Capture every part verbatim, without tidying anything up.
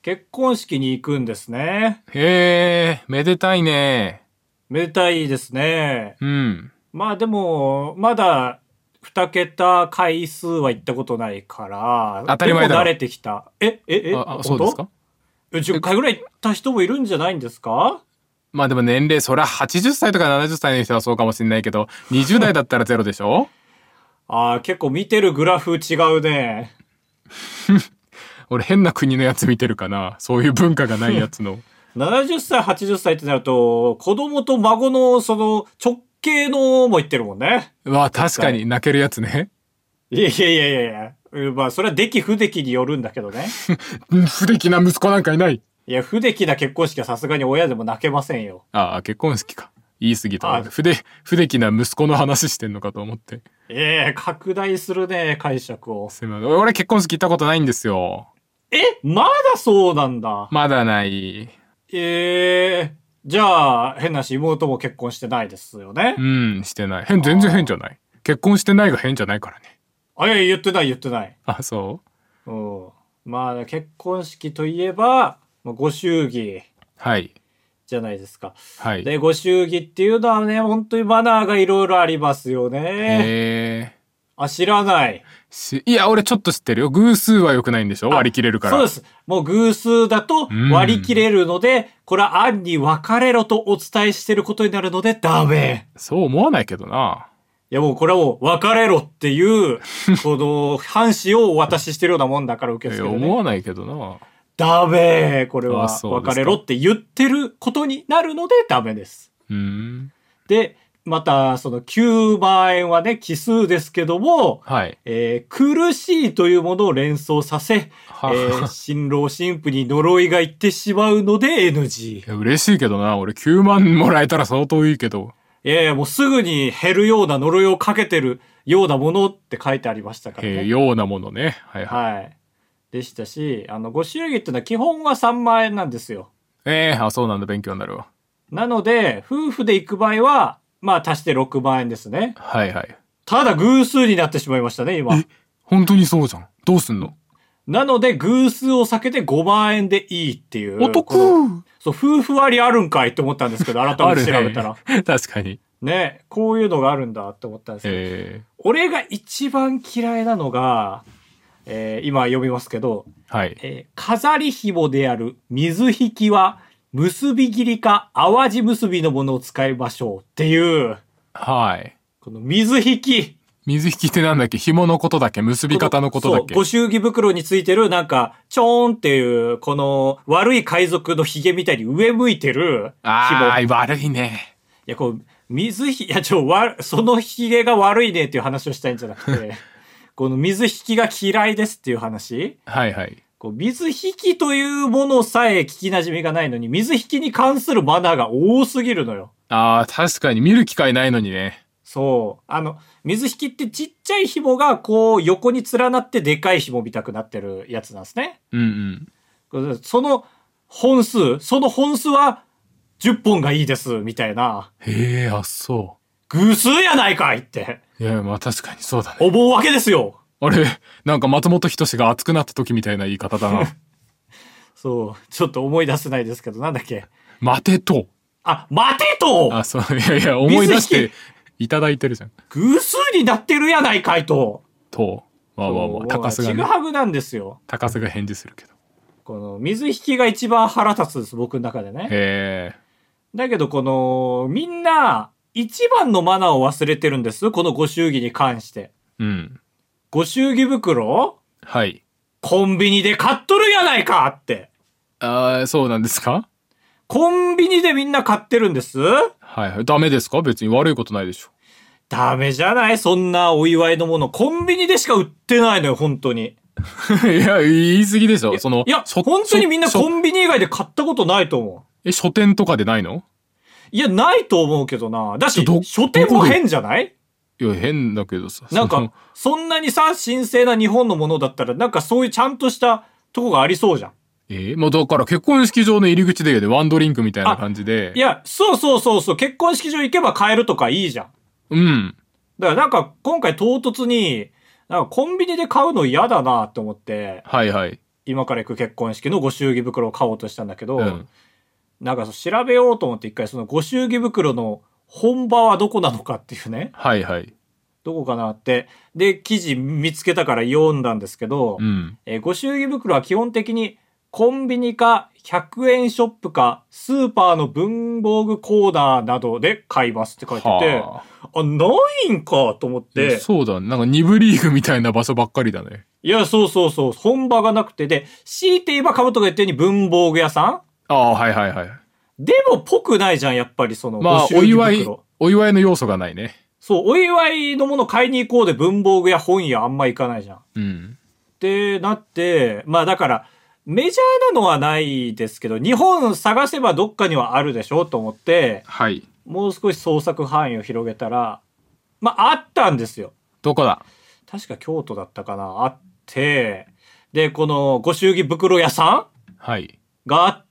結婚式に行くんですね。 へえ、めでたいね。 めでたいですね。 うん。 まあでも、まだ二桁回数は行ったことないから、 当たり前だろ。 でも慣れてきた。え、え、え、 あ、あ、そう本当？ ですか？ え、じゅっかいぐらい行った人もいるんじゃないんですか？ まあでも年齢、そりゃはちじゅっさいとかななじゅっさいの人はそうかもしれないけど、にじゅう代だったらゼロでしょ？ ああ、結構見てるグラフ違うね。 俺変な国のやつ見てるかな。そういう文化がないやつの。 ななじゅっさい、はちじゅっさいってなると、子供と孫のその直系のも言ってるもんね。 わあ、確かに泣けるやつね。 いやいやいやいやいや。まあ、それは出来不出来によるんだけどね。 不出来な息子なんかいない。 いや、不出来な結婚式はさすがに親でも泣けませんよ。 ああ、結婚式か。言い過ぎた。不で、不出来な息子の話してんのかと思って。 ええー、拡大するね、解釈を。 すいません。俺結婚式行ったことないんですよ。 え、まだそうなんだ。 まだない。 ええー、じゃあ、変なし妹も結婚してないですよね。 うん、してない。変、全然変じゃない。結婚してないが変じゃないからね。 あ、いや、言ってない言ってない。 あ、そうん。まあ、結婚式といえば、ご祝儀。 はい。 じゃないですか。 はい。 で、ご祝儀っていうのはね、本当にマナーがいろいろありますよね。 へー。 あ、知らない。 し、いや、俺ちょっと知ってるよ。偶数は良くないんでしょ？割り切れるから。 そうです。もう偶数だと割り切れるので、これは案に分かれろとお伝えしてることになるのでダメ。 そう思わないけどな。 いやもうこれはもう分かれろっていう、この半紙をお渡ししてるようなもんだから受け付けて、ね。 思わないけどな。 ダメ。これは分かれろって言ってることになるのでダメです。 うーん。 で、また、そのきゅうまん円はね、奇数ですけども、 はい。 えー、苦しいというものを連想させ、えー、新郎新婦に呪いがいってしまうので エヌジー。 いや嬉しいけどな。俺きゅうまんもらえたら相当いいけど。 いやいや、もうすぐに減るような呪いをかけてるようなものって書いてありましたからね。 えー、ようなものね。はいはい。 はい。でしたし、あの、ご祝儀ってのは基本はさんまん円なんですよ。 ええー、あ、そうなんだ。勉強になるわ。 なので、夫婦で行く場合は、まあ足してろくまん円ですね。 はいはい。 ただ偶数になってしまいましたね、今。 え、本当にそうじゃん。どうすんの？ なので、偶数を避けてごまん円でいいっていう。 お得！ そう、夫婦割あるんかいって思ったんですけど、改めて調べたら。 ね、確かに。 ね、こういうのがあるんだって思ったんですけど。 えー、 俺が一番嫌いなのが、えー、今読みますけど、 はい。 えー、飾り紐である水引きは、結び切りか淡路結びのものを使いましょうっていう。 はい。 この水引き。 水引きってなんだっけ？紐のことだっけ？結び方のことだっけ？ そう、ご祝儀袋についてるなんか、ちょーんっていう、この悪い海賊の髭みたいに上向いてる紐。 あー、悪いね。 いや、こう、水引き、いや、ちょ、わ、その髭が悪いねっていう話をしたいんじゃなくて、この水引きが嫌いですっていう話。 はいはい。 こう水引きというものさえ聞き馴染みがないのに、水引きに関するマナーが多すぎるのよ。 あー、確かに見る機会ないのにね。 そう。あの、水引きってちっちゃい紐がこう横に連なってでかい紐みたくなってるやつなんですね。 うんうん。その本数、その本数はじゅっぽんがいいです、みたいな。 へえ、あ、そ偶数やないかいって。 う。いや、まあ確かにそうだね。 思うわけですよ。 あれ、なんか松本人志が熱くなった時みたいな言い方だな。 そう。ちょっと思い出せないですけど、なんだっけ。 待てと。 あ、待てとあ、そう、いやいや、思い出していただいてるじゃん。 偶数になってるやないかいと。 と。まあまあまあ、高須がね。 ちぐはぐなんですよ。 高須が返事するけど。 この水引きが一番腹立つです、僕の中でね。 へえ。 だけどこの、みんな、一番のマナーを忘れてるんです。このご祝儀に関して。 うん。 ご祝儀袋はい。 コンビニで買っとるやないかって。 ああ、そうなんですか？ コンビニでみんな買ってるんです。 はいはい。ダメですか？別に悪いことないでしょ。 ダメじゃない？そんなお祝いのもの。コンビニでしか売ってないのよ、本当に。 いや、言い過ぎでしょ。その、 いや、本当にみんなコンビニ以外で買ったことないと思う。 え、書店とかでないの？ いや、ないと思うけどな。だし、書店も変じゃない？ いや、変だけどさ。 なんか、そんなにさ、神聖な日本のものだったら、なんかそういうちゃんとしたとこがありそうじゃん。 えー、まあだから結婚式場の入り口でね、ワンドリンクみたいな感じで。 いや、そうそうそうそう、結婚式場行けば買えるとかいいじゃん。 うん。 だからなんか今回唐突に、なんかコンビニで買うの嫌だなって思って。 はいはい。 今から行く結婚式のご祝儀袋を買おうとしたんだけど、 うん。 なんかそう調べようと思って一回そのご祝儀袋の本場はどこなのかっていうね、 はいはい。 どこかなって、で、記事見つけたから読んだんですけど、 うん。 えーご祝儀袋は基本的にコンビニかひゃくえんショップかスーパーの文房具コーナーなどで買いますって書いてて、 はあ、ないんかと思っいやて、 そうだ。なんかに部リーグみたいな場所ばっかりだね。 いや、そうそうそう、本場がなくて、で、強いて言えばカブトが言ったように文房具屋さんああ、はいはいはい。 でもぽくないじゃん、やっぱりその、 まあ、 ご祝儀お祝い袋。、 お祝いの要素がないね。 そう、お祝いのもの買いに行こうで文房具や本屋あんま行かないじゃん。っうん。 てなって、まあだから、メジャーなのはないですけど、日本探せばどっかにはあるでしょと思って、 はい。 もう少し捜索範囲を広げたら、まああったんですよ。 どこだ？ 確か京都だったかな、あって、で、このご祝儀袋屋さはい。 んがあって、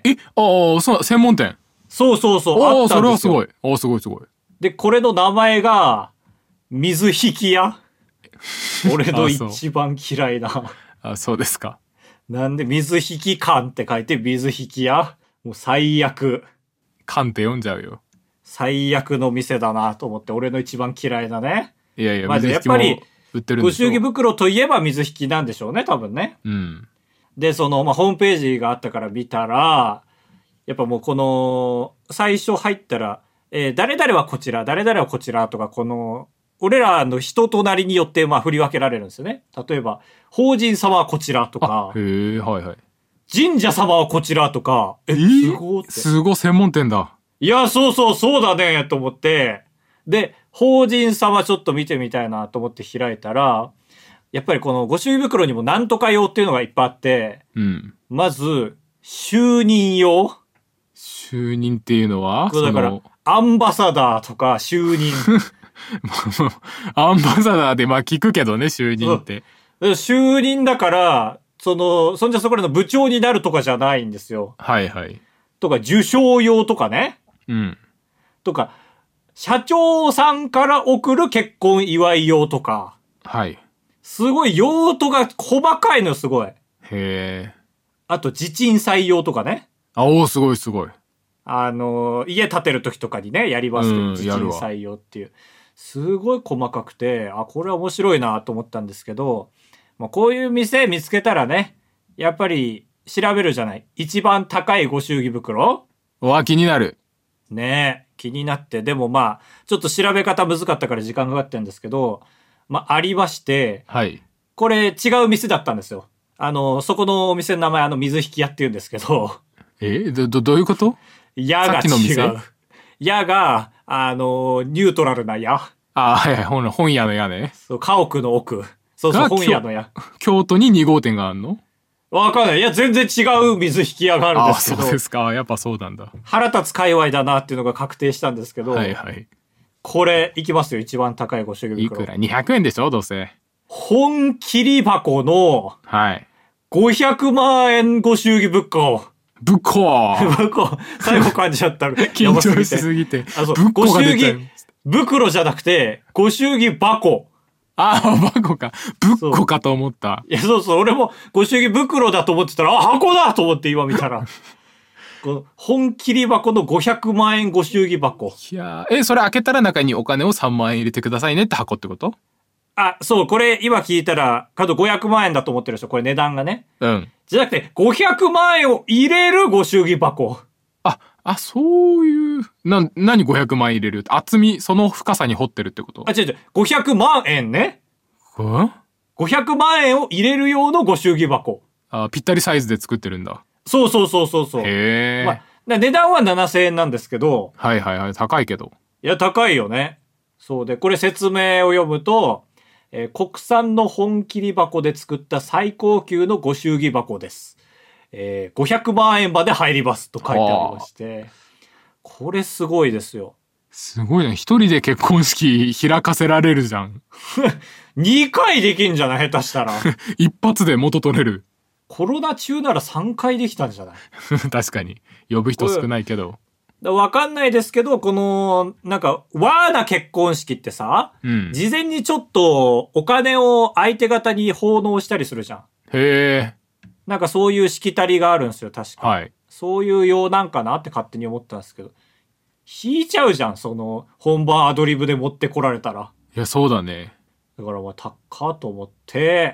え、ああ、そう、専門店。 そうそうそう、 おお、 あったんですよ。 それはすごい。おお、すごいすごい。 で、これの名前が、水引き屋。俺の一番嫌いな。 あ、そうですか。 なんで水引き館って書いて水引き屋。もう最悪。 缶って読んじゃうよ。 最悪の店だなと思って、俺の一番嫌いなね。 いやいや、 まず水引きもやっぱり売ってるんでしょ。 ご祝儀袋といえば水引きなんでしょうね、多分ね。 うん。 で、その、まあ、ホームページがあったから見たら、やっぱもうこの、最初入ったら、えー誰々はこちら、誰々はこちらとか、この、俺らの人となりによって、まあ、振り分けられるんですよね。例えば、法人様はこちらとか、 あ、へえ、はいはい。 神社様はこちらとか、え、 えーすごーって。 すごい専門店だ。 いや、そうそう、そうだね、と思って、で、法人様ちょっと見てみたいなと思って開いたら、やっぱりこのご祝儀袋にもなんとか用っていうのがいっぱいあって、 うん。 まず、就任用。 就任っていうのはそうだからその、 アンバサダーとか就任。 アンバサダーでまあ聞くけどね、就任って。 就任だから、その、そんじゃそこらの部長になるとかじゃないんですよ。 はいはい。 とか、受賞用とかね。 うん。 とか、社長さんから送る結婚祝い用とか。 はい。 すごい用途が細かいのよ、すごい。 へえ。 あと、地鎮採用とかね。 あ、おーすごいすごい。 あの、家建てる時とかにね、やりますけど、 うん地鎮採用っていう。すごい細かくて、あ、これは面白いなと思ったんですけど、まあ、こういう店見つけたらね、やっぱり調べるじゃない。一番高いご祝儀袋うわ、気になる。 ねえ、気になって。でもまあ、ちょっと調べ方難かったから時間かかってるんですけど、まあ、ありまして、 はい。 これ違う店だったんですよ。あの、そこのお店の名前、あの、水引き屋って言うんですけど、 えど、ど、どういうこと矢がさっきの店違う。矢が、あの、ニュートラルな矢。 あ、はいはい、本本屋の屋ね。 そう、家屋の奥。そうそう、 が本屋の矢。 京都にに号店があんの？ わかんない。いや、全然違う水引き屋があるんああ、 ですけど、 そうですか。やっぱそうなんだ。 腹立つ界隈だなっていうのが確定したんですけど、 はいはい。 これ、いきますよ。一番高いご祝儀袋。 いくら ?にひゃく 円でしょどうせ。 本切り箱のはい。 ごひゃくまん円ご祝儀袋。 ぶっこー袋、最後感じちゃった。 緊張しすぎて。 あ、そう、 ぶっごこが出祝ちゃう儀。袋じゃなくて、ご祝儀箱。 ああ、バコか。ぶっこかと思った。 いや、そうそう、俺もご祝儀袋だと思ってたら、あ、箱だと思って今見たら。この本切り箱のごひゃくまん円ご祝儀箱。 いやーえ、それ開けたら中にお金をさんまん円入れてくださいねって箱ってこと？ あ、そう、これ今聞いたら、カードごひゃくまん円だと思ってる人、これ値段がね。 うん。 じゃなくて、ごひゃくまん円を入れるご祝儀箱。 あ、あ、そういう、な、何ごひゃくまん入れるって厚み、その深さに掘ってるってこと？ あ、違う違う、ごひゃくまん円ね。 うんごひゃくまん円を入れる用のご祝儀箱。 あ、ぴったりサイズで作ってるんだ。 そうそうそうそうそう。 へえ、 まあ、な値段はななせんえんなんですけど、 はいはいはい。高いけど。 いや、高いよね。そうで、これ説明を読むと、えー国産の本切り箱で作った最高級のご祝儀箱です。えー、ごひゃくまん円まで入りますと書いてありまして、これすごいですよ。 すごいね。一人で結婚式開かせられるじゃん。 にかいできんじゃない下手したら。 一発で元取れる。 コロナ中ならさんかいできたんじゃない確かに。呼ぶ人少ないけど。 だわかんないですけど、この、なんか、わーな結婚式ってさ、 うん。 事前にちょっとお金を相手方に奉納したりするじゃん。 へえ。 なんかそういうしきたりがあるんですよ、確か。 はい。 そういうようなんかなって勝手に思ったんですけど。引いちゃうじゃん、その、本番アドリブで持ってこられたら。 いや、そうだね。 だからまあ、高っと思って、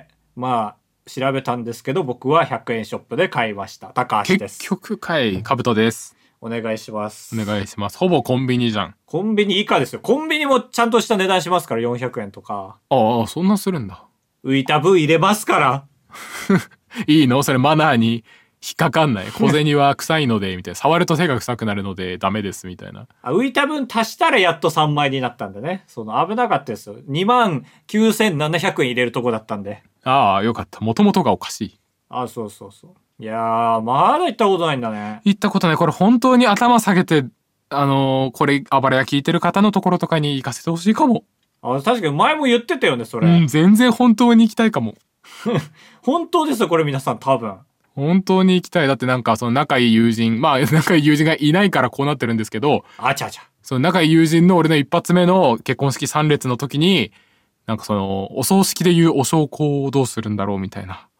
まあ、調べたんですけど、僕はひゃくえんショップで買いました。高橋です。 結局かい、カブトです。 お願いします。 お願いします。ほぼコンビニじゃん。 コンビニ以下ですよ。コンビニもちゃんとした値段しますから、よんひゃくえんとか。 ああ、そんなするんだ。 浮いた分入れますから。 いいのそれマナーに引っかかんない。小銭は臭いので、みたいな。触ると手が臭くなるのでダメです、みたいな。 あ、浮いた分足したらやっとさんまいになったんでね。その危なかったですよ。にまんきゅうせんななひゃくえん入れるとこだったんで。 ああ、よかった。もともとがおかしい。 あ、そうそうそう。いやー、まだ行ったことないんだね。 行ったことない。これ本当に頭下げて、あのー、これ、あばらや聞いてる方のところとかに行かせてほしいかも。 あ、確かに前も言ってたよね、それ。 うん、全然本当に行きたいかも。 本当ですよ、これ皆さん多分。 本当に行きたい。だってなんか、その仲いい友人、まあ、仲いい友人がいないからこうなってるんですけど、 あちゃちゃ。 その仲いい友人の俺の一発目の結婚式参列の時に、なんかその、お葬式で言うお焼香をどうするんだろうみたいな。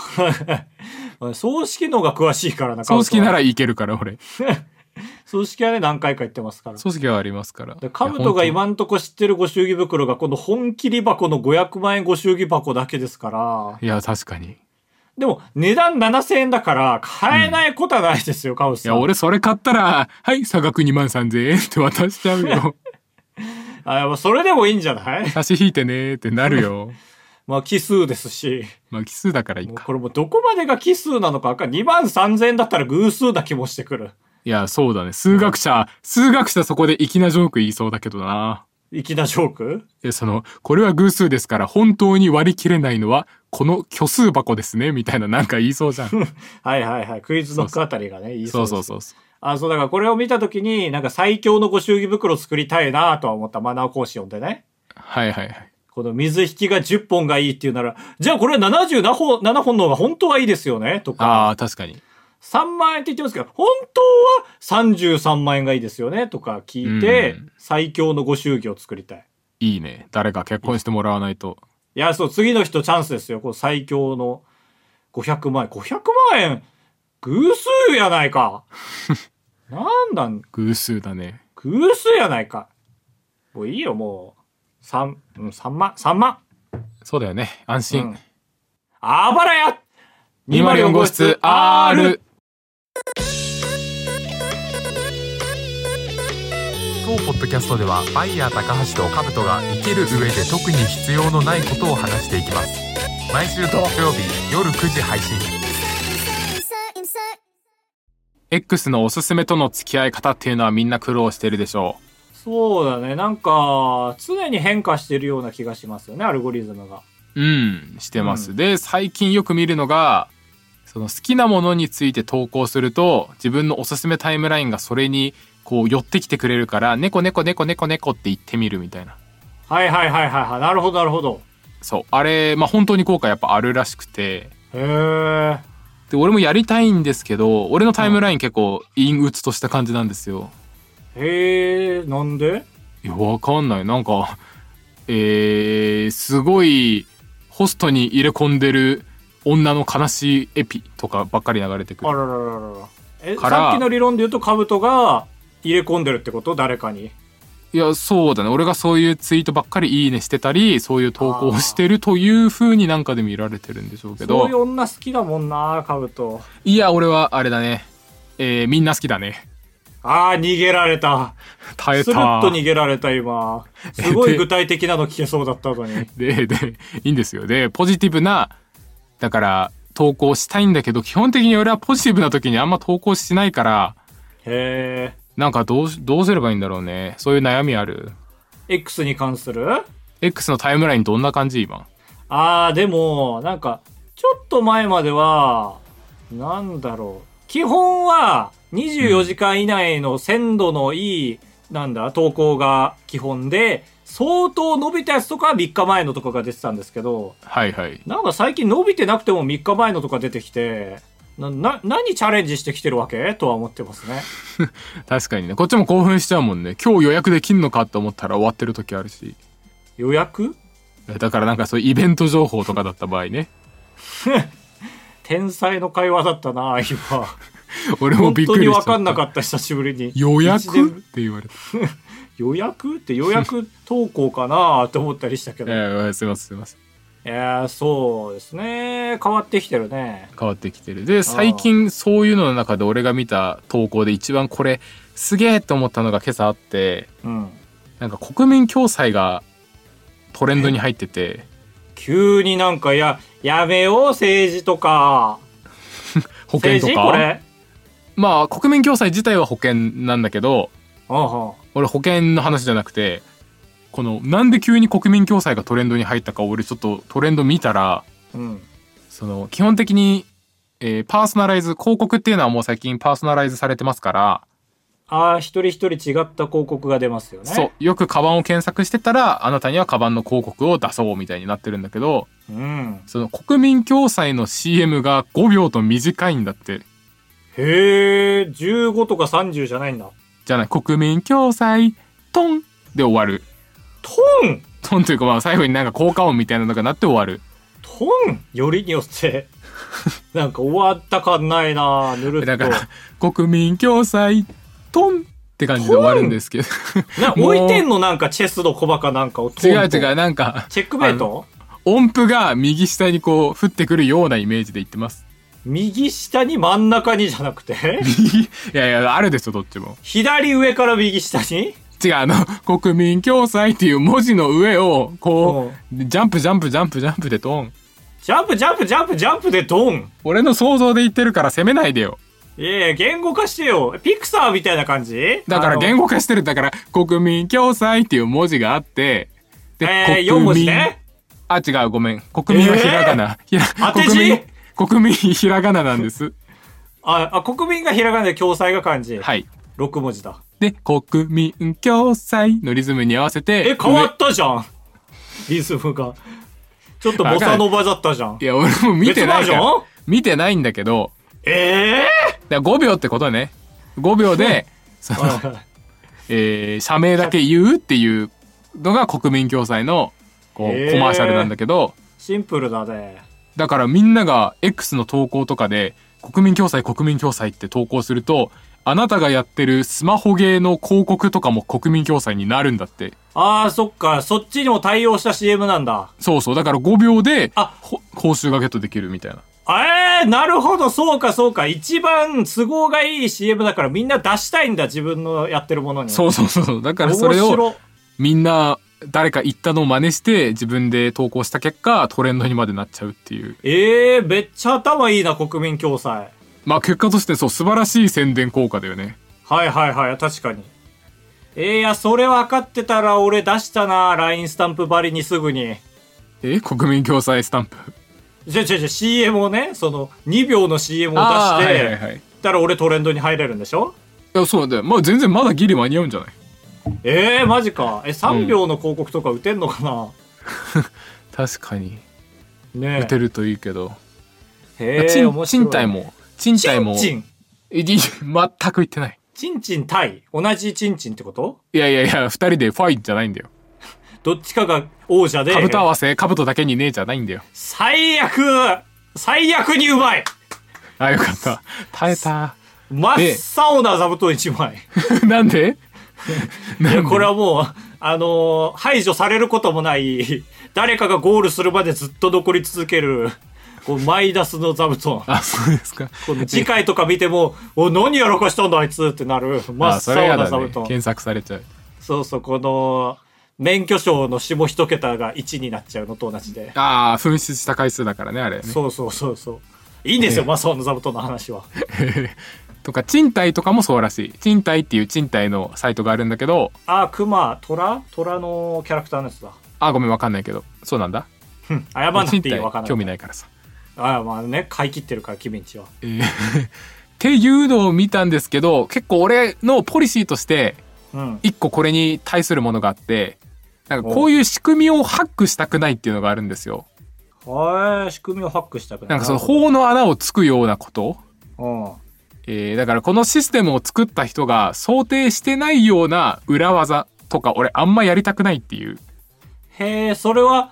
葬式の方が詳しいからな。 葬式ならいけるから、俺。 葬式はね、何回か行ってますから。 葬式はありますから。 カブトが今んとこ知ってるご祝儀袋がこの本切り箱のごひゃくまん円ご祝儀箱だけですから。 いや、確かに。 でも、値段ななせんえんだから、買えないことはないですよ、うん、カブトさん。 いや、俺それ買ったら、はい、差額にまんさんぜんえんって渡しちゃうよ。 あ、それでもいいんじゃない？ 差し引いてねーってなるよ。 まあ奇数ですし。 まあ奇数だからいいか。 これもうどこまでが奇数なのか分かんない。にまんさんぜんえんだったら偶数な気もしてくる。 いや、そうだね。数学者、数学者そこで粋なジョーク言いそうだけどな。 粋なジョーク？ え、その、これは偶数ですから本当に割り切れないのは、この虚数箱ですね、みたいななんか言いそうじゃん。 はいはいはい。クイズノックあたりがね、言いそうです。 そうそうそう。 あ、そうだからこれを見たときに、なんか最強のご祝儀袋作りたいなとは思った。マナー講師読んでね。 はいはいはい。 この水引きがじゅっぽんがいいっていうなら、じゃあこれはななじゅうななほんの方が本当はいいですよねとか。 ああ、確かに。 さんまん円って言ってますけど、本当はさんじゅうさんまん円がいいですよねとか聞いて、最強のご祝儀を作りたい。 いいね。誰か結婚してもらわないと。 いや、そう、次の人チャンスですよ。こう最強のごひゃくまん円。ごひゃくまん円偶数やないか。なんだん。 偶数だね。 偶数やないか。もういいよ、もう。三、うん、三万、三万。 そうだよね。安心。うん、 あばらや ! にまるよん 号室 R! 当ポッドキャストではバイヤー高橋とカブトが生きる上で特に必要のないことを話していきます。毎週土曜日夜くじ配信。 X のおすすめとの付き合い方っていうのはみんな苦労してるでしょう。 そうだね。なんか常に変化してるような気がしますよね、アルゴリズムが。 うんしてます、うん、で最近よく見るのがその好きなものについて投稿すると自分のおすすめタイムラインがそれにこう寄ってきてくれるから猫猫猫猫猫って言ってみるみたいな。 はいはいはいはいはい。なるほどなるほど。 そうあれまあ本当に効果やっぱあるらしくて。 へー。 で俺もやりたいんですけど俺のタイムライン結構陰鬱とした感じなんですよ。 へー。なんで？ いやわかんない。なんかえー、すごいホストに入れ込んでる女の悲しいエピとかばっかり流れてくる。 あららららら。えさっきの理論で言うとカブトが入れ込んでるってこと？誰かに。 いやそうだね。俺がそういうツイートばっかりいいねしてたりそういう投稿をしてるという風になんかで見られてるんでしょうけど。 そういう女好きだもんなカブト。 いや俺はあれだね、えー、みんな好きだね。 あー逃げられた。 耐えた。 スルッと逃げられた今。すごい具体的なの聞けそうだったのに。 ででいいんですよ。でポジティブなだから投稿したいんだけど基本的に俺はポジティブな時にあんま投稿しないから。 へー。 なんかどうどうすればいいんだろうね。そういう悩みある？ X に関する？ X のタイムラインどんな感じ今？ あーでもなんかちょっと前まではなんだろう、基本はにじゅうよじかん以内の鮮度のいい、うん、なんだ投稿が基本で相当伸びたやつとかはみっかまえのとかが出てたんですけど、 はいはい。 なんか最近伸びてなくてもみっかまえのとか出てきてな、な、何チャレンジしてきてるわけとは思ってますね。 確かにね。こっちも興奮しちゃうもんね。今日予約できんのかって思ったら終わってる時あるし。 予約？ だからなんかそういうイベント情報とかだった場合ね。 天才の会話だったな今。 俺もびっくりしちゃった。 本当に分かんなかった久しぶりに。 予約って言われた。 予約って予約投稿かなって思ったりしたけど。 えー、すいませんすいません。 いやそうですね、変わってきてるね。 変わってきてる。で最近そういうのの中で俺が見た投稿で一番これすげえと思ったのが今朝あって、 うん、 なんか国民共済がトレンドに入ってて、 急になんかややめよう政治とか保険とか。これまあ国民共済自体は保険なんだけど、 ああ俺保険の話じゃなくて、このなんで急に国民共済がトレンドに入ったか俺ちょっとトレンド見たら、 うん、 その基本的に、えー、パーソナライズ広告っていうのはもう最近パーソナライズされてますから、 ああ一人一人違った広告が出ますよね。 そうよくカバンを検索してたらあなたにはカバンの広告を出そうみたいになってるんだけど、 うん、 その国民共済の シーエム がごびょうと短いんだって。 へえ、じゅうごとかさんじゅうじゃないんだ。 じゃない、国民共済トンで終わる。 トントンというかまあ最後になんか効果音みたいなのが鳴って終わる。 トンよりによってなんか終わった感ないな、ぬるっと。 だから国民共済トンって感じで終わるんですけどな置いてんのなんかチェスのコマかなんかをトンと。 違う違う、なんかチェックメイト音符が右下にこう降ってくるようなイメージで言ってます。 右下に真ん中にじゃなくて右いやいやあるですよどっちも。 左上から右下に違う、あの国民共済っていう文字の上をこうジャンプジャンプジャンプジャンプでドン。 ジャンプジャンプジャンプジャンプでドン。 俺の想像で言ってるから責めないでよ。 いやいや言語化してよ。ピクサーみたいな感じだから言語化してる。だから国民共済っていう文字があってで、えー、よん文字ね。 あ違うごめん、国民はひらがな、 えー、ひら国民国民ひらがななんですああ国民がひらがなで共済が漢字。 はいろく文字だ。 で国民共済のリズムに合わせて。 え変わったじゃんリズムがちょっとボサノバだったじゃん。 いや俺も見てないから見てないんだけど。 ええー、 だごびょうってことね。ごびょうでその、えー、社名だけ言うっていうのが国民共済のこう、えー、コマーシャルなんだけど。 シンプルだね。 だからみんなが X の投稿とかで国民共済国民共済って投稿すると、あなたがやってるスマホゲーの広告とかも国民共済になるんだって。 ああそっか、そっちにも対応した シーエム なんだ。 そうそう、だからごびょうであ報酬がゲットできるみたいな。 えー、なるほど、そうかそうか。一番都合がいい シーエム だからみんな出したいんだ、自分のやってるものに。 そうそうそう、だからそれをみんな誰か言ったのを真似して自分で投稿した結果トレンドにまでなっちゃうっていう。 えー、めっちゃ頭いいな国民共済。 まあ結果としてそう素晴らしい宣伝効果だよね。 はいはいはい、確かに。えー、いやそれ分かってたら俺出したな、 ライン スタンプ張りにすぐに。 え国民共済スタンプじゃじゃじゃ シーエム をね、そのにびょうの シーエム を出して、はいはいはい、たら俺トレンドに入れるんでしょ。 いやそうだよ、まあ全然まだギリ間に合うんじゃない。 えー、マジか。えさんびょうの広告とか打てんのかな、うん、 確かにね打てるといいけど。 へえ面白い。賃貸も賃貸もチン全く言ってない。 チンチン対同じチンチンってこと？ いやいやいやふたりでファイじゃないんだよ。 どっちかが王者で兜合わせ兜だけにねえじゃないんだよ。 最悪最悪にうまい。 あよかった、耐えた。 真っ青な座布団いちまいなんでいやこれはもうあのー、排除されることもない誰かがゴールするまでずっと残り続けるこうマイダスの座布団。 あそうですか。 この次回とか見てもお何やらかしたんだあいつってなる真っ青な座布団、 ね、検索されちゃう。 そうそう、この免許証の下一桁がいちになっちゃうのと同じで。 ああ紛失した回数だからねあれね。 そうそうそうそう、いいんですよ、真っ青な座布団の話はとか賃貸とかもそうらしい。賃貸っていう賃貸のサイトがあるんだけど。 あクマトラトラのキャラクターのやつだ。 あごめんわかんないけどそうなんだ。 謝んなくていい、わかんない。 興味ないからさ。 あまあね買い切ってるから君んちは、 えー、っていうのを見たんですけど、結構俺のポリシーとして一個これに対するものがあって、なんかこういう仕組みをハックしたくないっていうのがあるんですよ。 はい、仕組みをハックしたくない。 なんかその法の穴をつくようなこと。 うん、 えー、だからこのシステムを作った人が想定してないような裏技とか俺あんまやりたくないっていう。 へえ、それは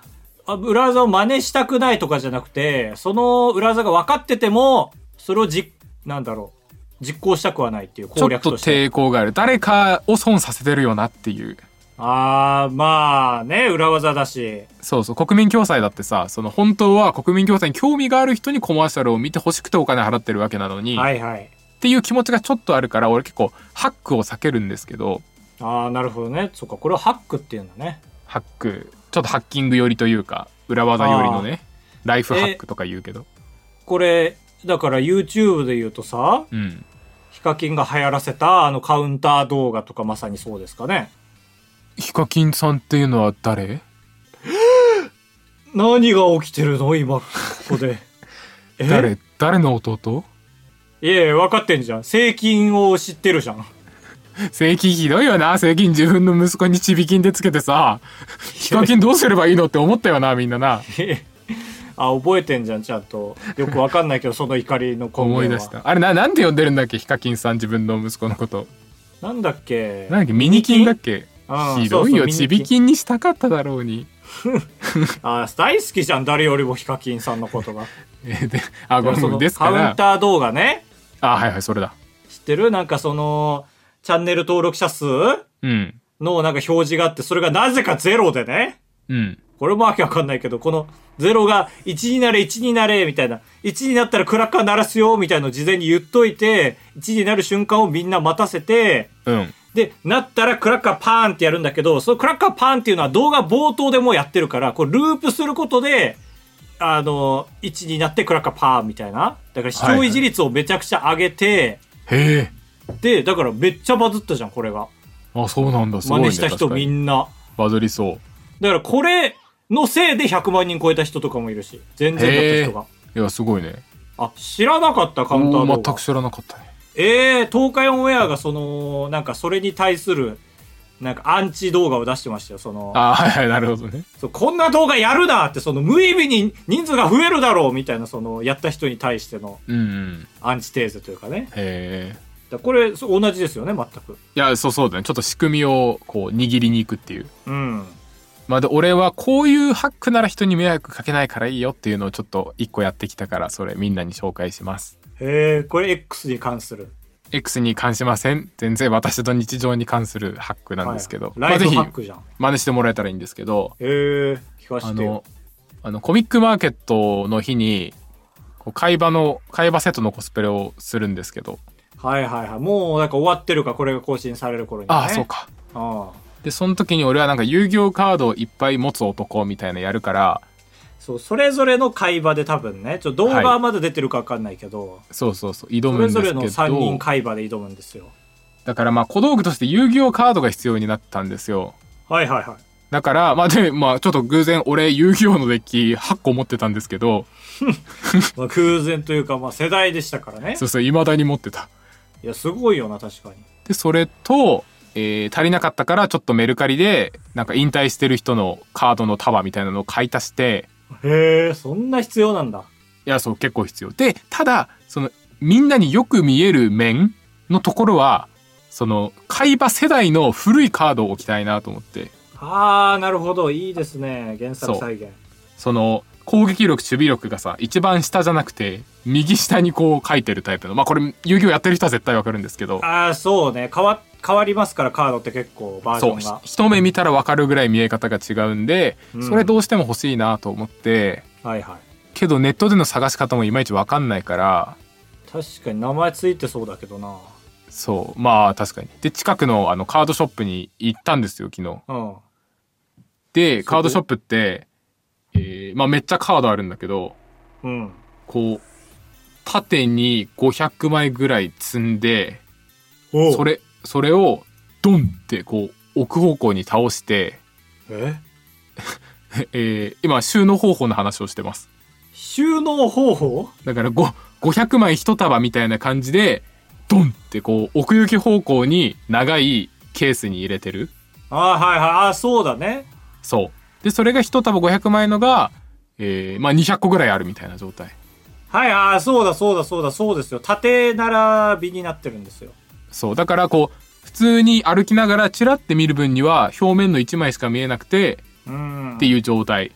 あ裏技を真似したくないとかじゃなくて、その裏技が分かってても、それをじ、なんだろう、実行したくはないっていう攻略として。 ちょっと抵抗がある。誰かを損させてるよなっていう。 あー、まあね、裏技だし。 そうそう、国民共済だってさ、その本当は国民共済に興味がある人にコマーシャルを見て欲しくてお金払ってるわけなのに、 はいはい。 っていう気持ちがちょっとあるから、俺結構ハックを避けるんですけど。 あー、なるほどね。そっか、これはハックっていうんだね。 ハック。ちょっとハッキング寄りというか、裏技寄りのね、ライフハックとか言うけど。 これ、だから YouTube で言うとさ、 うん。 ヒカキンが流行らせたあのカウンター動画とかまさにそうですかね。 ヒカキンさんっていうのは誰？ 何が起きてるの今、ここで。 え誰誰の弟？ いやいや、分かってんじゃん。税金を知ってるじゃん。 税金ひどいよな。税金自分の息子にちび金でつけてさ、ヒカキンどうすればいいのって思ったよな、みんなな。 あ、覚えてんじゃん、ちゃんと。よくわかんないけど、その怒りの根源は。 思い出した。あれな、なんて呼んでるんだっけ、ヒカキンさん、自分の息子のこと。 なんだっけ。 なんだっけ、ミニキンだっけ。ひどいよ、ちび金にしたかっただろうに。 あ、大好きじゃん、誰よりもヒカキンさんのことが。 えで、あ、ごめん、ですから。 カウンター動画ね。 あ、はいはい、それだ。 知ってる？なんかその、チャンネル登録者数のなんか表示があって、それがなぜかゼロでね。 うん。 これもわけわかんないけど、このゼロがいちになれ、いちになれ、みたいな。いちになったらクラッカー鳴らすよ、みたいなのを事前に言っといて、いちになる瞬間をみんな待たせて、 うん。 で、なったらクラッカーパーンってやるんだけど、そのクラッカーパーンっていうのは動画冒頭でもうやってるから、こうループすることで、あの、いちになってクラッカーパーンみたいな。だから視聴維持率をめちゃくちゃ上げて、 はいはい、へえ。 で、だからめっちゃバズったじゃん、これが。 あ、そうなんだ、すごいね。 真似した人みんな。 バズりそう。 だからこれのせいでひゃくまんにん超えた人とかもいるし、全然だった人が。 いや、すごいね。 あ、知らなかった、カウンター動画。 全く知らなかったね。 ええー、東海オンエアがその、なんかそれに対する、なんかアンチ動画を出してましたよ、その。 あ、はいはい、なるほどね。 そう、こんな動画やるなって、その無意味に人数が増えるだろうみたいな、その、やった人に対しての、 うんうん。 アンチテーゼというかね。 へえ。 だこれ、同じですよね、全く。 いや、そうそうだね。ちょっと仕組みを、こう、握りに行くっていう。 うん。 まあ、で、俺はこういうハックなら人に迷惑かけないからいいよっていうのをちょっと一個やってきたから、それみんなに紹介します。 へえ、これ X に関する。 X に関しません。全然私と日常に関するハックなんですけど。はい、 ライフハックじゃん。 まあ、ぜひ真似してもらえたらいいんですけど。 へえ、聞かせてよ。 あの、あの、コミックマーケットの日に、こう海馬の、海馬セットのコスプレをするんですけど。 はいはいはい。もうなんか終わってるか、これが更新される頃に、ね。 ああ、そうか。 ああ。 で、その時に俺はなんか遊戯王カードをいっぱい持つ男みたいなやるから、 そう、それぞれの会話で多分ね、ちょっと動画はまだ出てるか分かんないけど、はい、 そうそうそう、挑むんですけど。 それぞれのさんにん会話で挑むんですよ。 だからまあ小道具として遊戯王カードが必要になったんですよ。 はいはいはい。 だから、まあで、まあちょっと偶然俺遊戯王のデッキはっこ持ってたんですけど。 まあ偶然というか、まあ世代でしたからね。 そうそう、未だに持ってた。 いや、すごいよな、確かに。 で、それと、えー、足りなかったからちょっとメルカリでなんか引退してる人のカードの束みたいなのを買い足して。 へえ、そんな必要なんだ。 いや、そう、結構必要で、ただそのみんなによく見える面のところはその海馬世代の古いカードを置きたいなと思って。 あー、なるほど、いいですね、原作再現。 そ, その攻撃力守備力がさ一番下じゃなくて右下にこう書いてるタイプの、まあこれ遊戯王やってる人は絶対わかるんですけど。 ああ、そうね、変わ変わりますから、カードって結構バージョンが。 そう、一目見たらわかるぐらい見え方が違うんで、うん、それどうしても欲しいなと思って。 はいはい。 けどネットでの探し方もいまいちわかんないから。 確かに名前ついてそうだけどな。 そう、まあ確かに。で、近くのあのカードショップに行ったんですよ、昨日。 うん。 で、カードショップって、えー、まあめっちゃカードあるんだけど、 うん。 こう、縦にごひゃくまいぐらい積んで、それ、それをドンってこう奥方向に倒して、 ええー、今収納方法の話をしてます。 収納方法？ だからごごひゃくまい一束みたいな感じでドンってこう奥行き方向に長いケースに入れてる。 ああ、はいはい、ああ、そうだね。 そうで、それが一束ごひゃくまいのが、えー、まあにひゃっこぐらいあるみたいな状態。 はい、ああ、そうだそうだそうだそうですよ、縦並びになってるんですよ。 そうだからこう普通に歩きながらチラって見る分には表面のいちまいしか見えなくてっていう状態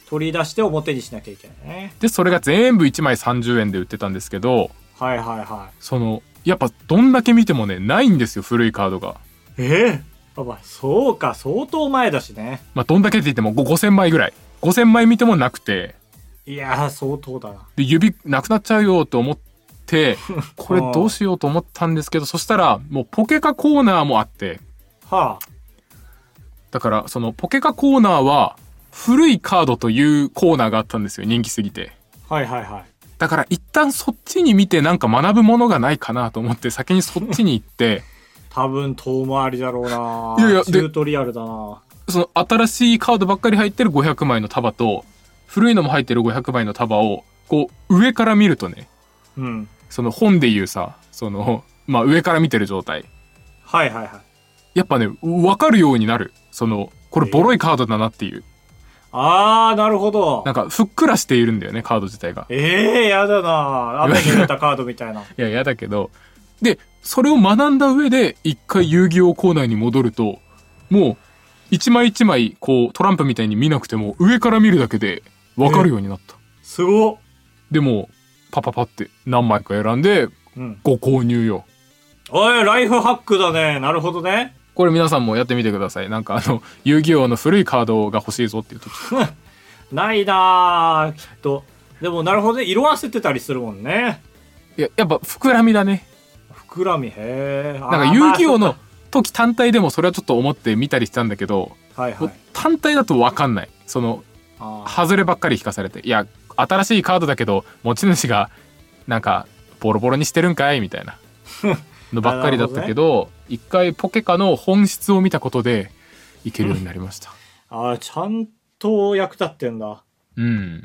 取り出して表にしなきゃいけないね。 でそれが全部いちまいさんじゅうえんで売ってたんですけど、 はいはいはい。 そのやっぱどんだけ見てもねないんですよ、古いカードが。 えー、あ、まあ、そうか、相当前だしね。 まあどんだけって言ってもごせんまいぐらい、ごせんまい見てもなくて、 いやー相当だな。 で指なくなっちゃうよと思ってこれどうしようと思ったんですけど、そしたらもうポケカコーナーもあって、 はあ、 だからそのポケカコーナーは古いカードというコーナーがあったんですよ、人気すぎて。 はいはいはい。 だから一旦そっちに見てなんか学ぶものがないかなと思って先にそっちに行って多分遠回りだろうないやいやチュートリアルだな。 その新しいカードばっかり入ってるごひゃくまいの束と古いのも入ってるごひゃくまいの束をこう上から見るとね、 うん。 その本でいうさ、そのまあ上から見てる状態、 はいはいはい。 やっぱね分かるようになる。そのこれボロいカードだなっていう、 あー、なるほど。 なんかふっくらしているんだよね、カード自体が。 ええー、やだな。雨に濡れたカードみたいな。 いややだけど、でそれを学んだ上で一回遊戯王コーナーに戻ると、もう一枚一枚こうトランプみたいに見なくても上から見るだけで分かるようになった。 すごっ。 でもパパパって何枚か選んでうん。 ご購入よ。 おい、ライフハックだね。なるほどね。 これ皆さんもやってみてください。なんかあの遊戯王の古いカードが欲しいぞっていう時ないなー、きっと。でもなるほどね。色あせてたりするもんね。 いややっぱ膨らみだね。 膨らみ、へー。 なんか遊戯王のまあ時単体でもそれはちょっと思って見たりしたんだけど、 はいはい。 単体だと分かんない。そのあー外ればっかり引かされて、いや新しいカードだけど持ち主がなんかボロボロにしてるんかいみたいなのばっかりだったけど、一回ポケカの本質を見たことでいけるようになりました。 あー、ちゃんと役立ってんだ。 うん。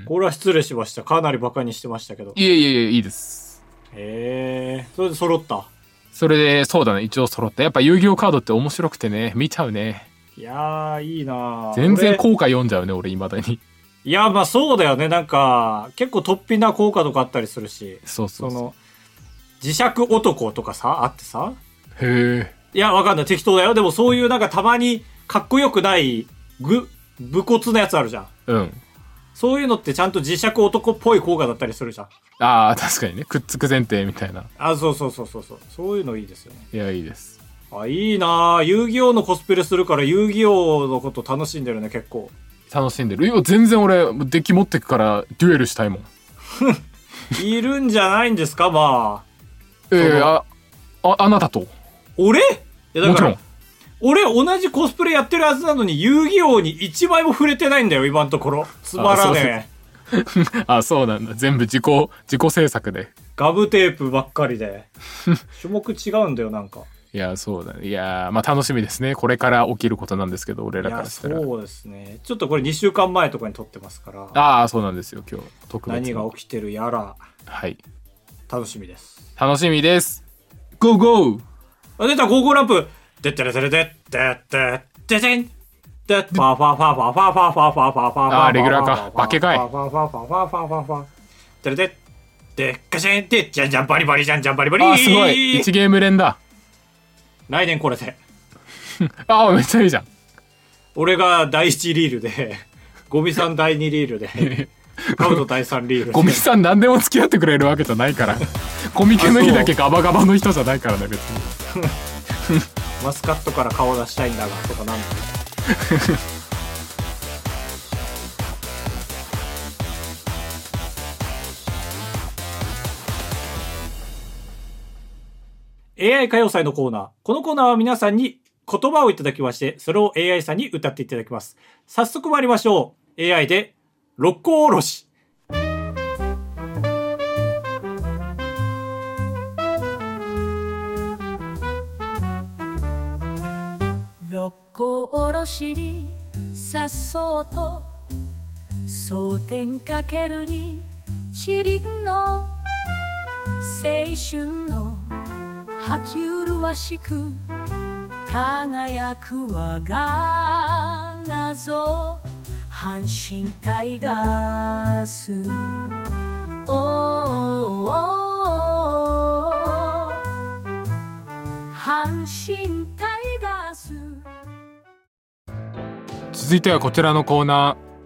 これは失礼しました。かなりバカにしてましたけど。 いえいえいえ、いいです。 へえ、それで揃った。 それでそうだね、一応揃った。やっぱ遊戯王カードって面白くてね、見ちゃうね。 いやー、いいなー。 全然俺効果読んじゃうね、俺未だに。 いや、まあそうだよね。なんか、結構突飛な効果とかあったりするし。 そうそうそう。 その、磁石男とかさ、あってさ。 へえ。 いや、わかんない。適当だよ。でもそういうなんかたまにかっこよくない、ぐ、武骨なやつあるじゃん。 うん。 そういうのってちゃんと磁石男っぽい効果だったりするじゃん。 ああ、確かにね。くっつく前提みたいな。 あ、そうそうそうそうそう。そういうのいいですよね。 いや、いいです。 あ、いいなぁ。遊戯王のコスプレするから遊戯王のこと楽しんでるね、結構。 楽しんでる。いや、全然俺、デッキ持ってくからデュエルしたいもん。 いるんじゃないんですか、まあ。 ええそのあ、あ、あなたと。 俺いや、だからもちろん。、 俺同じコスプレやってるはずなのに遊戯王に一枚も触れてないんだよ、今のところ。つまらねえ。 あ、そうなんだ。全部自己、自己制作で。 ガブテープばっかりで。種目違うんだよ、なんか。 いや、そうだね。いや、まあ楽しみですね。これから起きることなんですけど、俺いや、 らからしたら。 そうですね。ちょっとこれにしゅうかんまえとかに撮ってますから。 ああ、そうなんですよ、今日。特別何な。 が起きてるやら、 はい。 楽しみです。 楽しみです。ゴーゴーあ、出た、ゴーゴーランプ。でってれてれでってってでてん。で、ファーファーファーファーファーファーファーファーファーファーファー。 あーレギュラーか化けかいファーファーファーファーファーファーファーファー。てれで、で、ガシンって、じゃんじゃんバリバリじゃんじゃんバリバリ。 あー、すごい。いちゲーム連だ。 来年これで。 ああ、めっちゃいいじゃん。 俺がだいいちリールで、ゴミさんだいにリールで、カブトだいさんリールで。 ゴミさん何でも付き合ってくれるわけじゃないから。コミケの日だけガバガバの人じゃないからね、別に。 マスカットから顔出したいんだが、とかなんだ。エーアイ 歌謡祭のコーナー。このコーナーは皆さんに言葉をいただきまして、それを エーアイ さんに歌っていただきます。早速参りましょう。エーアイ で、六甲おろし。 六甲おろしにさっそうと蒼天かけるに地輪の青春の爬虫麗しく輝く我が謎阪神タイガースおーおーおー阪神タイガース続いてはこちらのコーナー。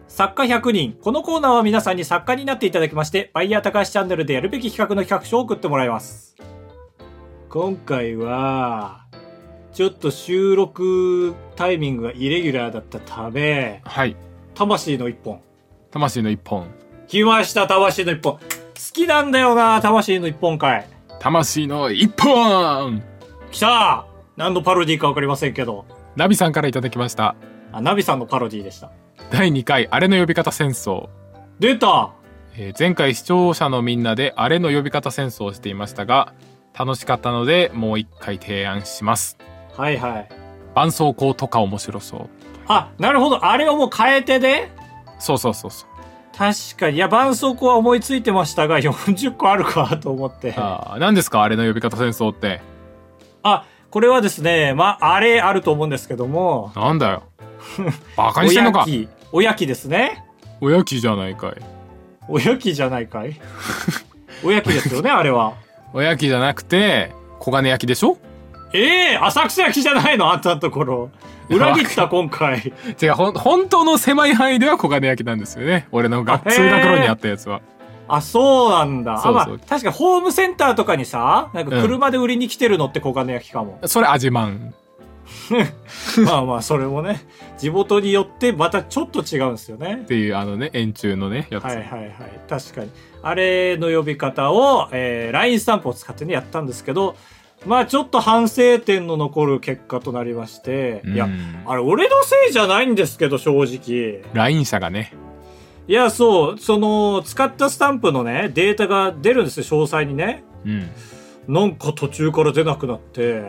作家ひゃくにん。このコーナーは皆さんに作家になっていただきまして、バイヤー高橋チャンネルでやるべき企画の企画書を送ってもらいます。今回は、ちょっと収録タイミングがイレギュラーだったため、 はい。 魂の一本。 魂の一本。 来ました、魂の一本。好きなんだよな、魂の一本回。 魂の一本来た。何のパロディーか分かりませんけど。 ナビさんからいただきました。 あ、ナビさんのパロディーでした。 だいにかい、あれの呼び方戦争。 出た、 えー、前回視聴者のみんなであれの呼び方戦争をしていましたが、楽しかったのでもう一回提案します。 はいはい。 絆創膏とか面白そう。 あ、なるほど。あれをもう変えてで、 そうそうそうそう。 確かに。いや、絆創膏は思いついてましたが、よんじゅっこあるかと思って。 ああ、何ですかあれの呼び方戦争って。 あ、これはですね、まあ、あれあると思うんですけども。 なんだよ。バカにしてんのか。 おやき。おやきですね。 おやきじゃないかい。 おやきじゃないかい。おやきですよね、あれは。 おやきじゃなくて、黄金焼きでしょ。 ええー、浅草焼きじゃないのあったところ。裏切った今回。 違う、ほん、本当の狭い範囲では黄金焼きなんですよね。俺の学通学路にあったやつは。 あ、そうなんだ。 そうそう。 あ、まあ、確かホームセンターとかにさ、なんか車で売りに来てるのって黄金焼きかも。 うん、それ味まん。 まあまあ、それもね、地元によってまたちょっと違うんですよね。 っていう、あのね、円柱のね、やつ。 はいはいはい。確かに。あれの呼び方を、えー、ライン スタンプを使ってね、やったんですけど、まあちょっと反省点の残る結果となりまして、いや、あれ俺のせいじゃないんですけど、正直。 ライン 社がね。 いや、そう、その、使ったスタンプのね、データが出るんですよ、詳細にね。 うん。 なんか途中から出なくなって、